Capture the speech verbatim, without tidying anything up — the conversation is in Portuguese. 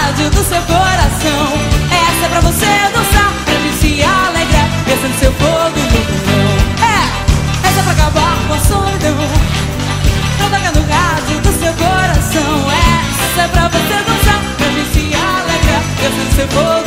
rádio do seu coração. Essa é pra você dançar, pra mim se alegrar, e acender seu fogo no verão. É, essa é pra acabar com a solidão. Não toca no rádio do seu coração. Essa é pra você dançar, pra mim se alegrar, e acender seu fogo.